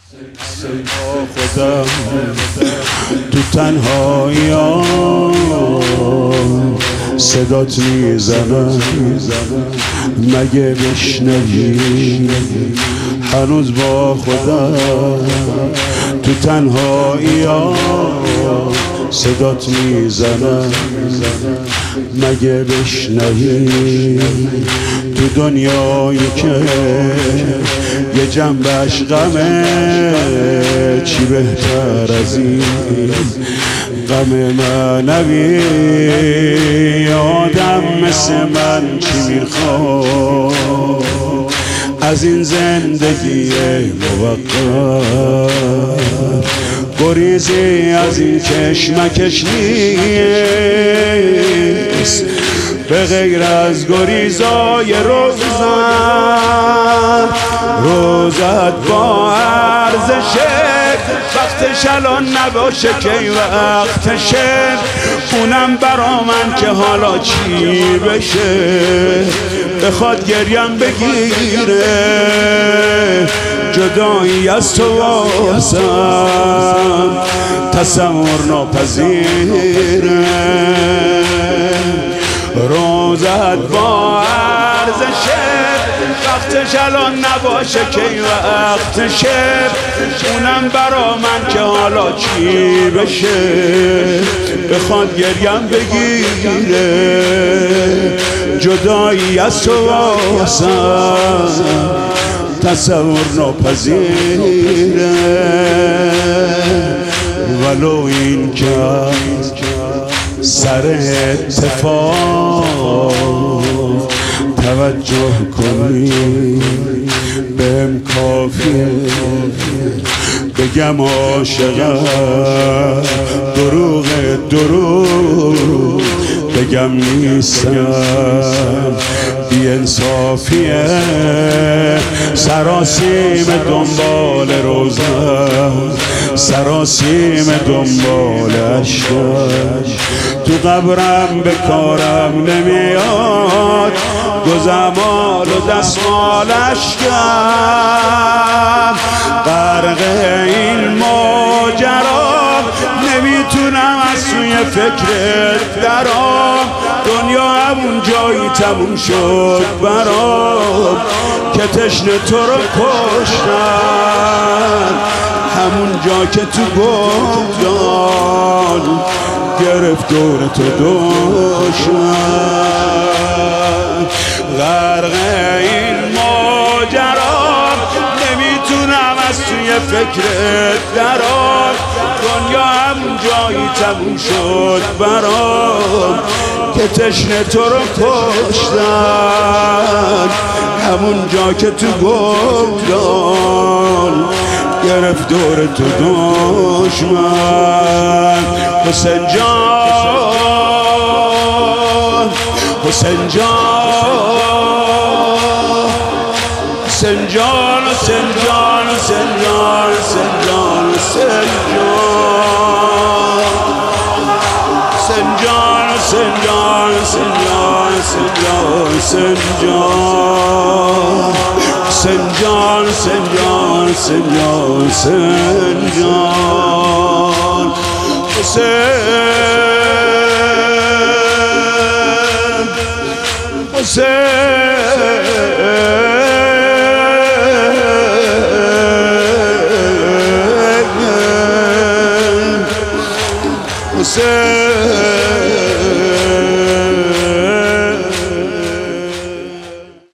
خودم تو تنهایی صدات میزنم، مگه بشنوی؟ هنوز با خودم تو تنهایی صدات میزنم، مگه بشنوی؟ تو دنیایی که یه جنبش غمه، چی بهتر از این غم معنوی؟ آدم مثل من چی میخواد از این زندگی موقت؟ گریزی از این کشمکش نیست به غیر از گریزای روزت با ارزشه. وقتش الان نباشه که وقتشه، اونم برا من که حالا چی بشه؟ بخواد گریم بگیره، جدایی از تو واسم تصور ناپذیره. روزت با ارزشه، وقتش الان نباشه که وقتشه، اونم برا من که حالا چی بشه؟ بخواد گریم بگیره، جدایی از تو واسم تصور ناپذیره. ولو این که سر اتفاق توجه کنی، بهم کافیه بگم عاشقم، دروغ بگم نیستم، بی انصافیه سراسیم دنبال روزم، سراسیم دنبال عشقم. تو قبرم به کارم نمیاد گزمال و دستمال عشقم. غرق این ماجرا نمیتونم از توی فکرت درام، دنیا همون جایی تموم شد برام که تشنه تو رو کشتن، همون جا که تو گفتان گرفت دور تو دشمن. غرق این ماجرا نمیتونم از توی فکرت درام، دنیا همون جایی تموم شد برام که تشنه تو رو کشتن، همون جا که تو گفتان گرفت دور تو دشمن. حسین جان، حسین جان، حسین جان، حسین جان، حسین جان، حسین جان، حسین جان، حسین جان، حسین جان، حسین جان، حسین جان، حسین جان، حسین جان، حسین جان، حسین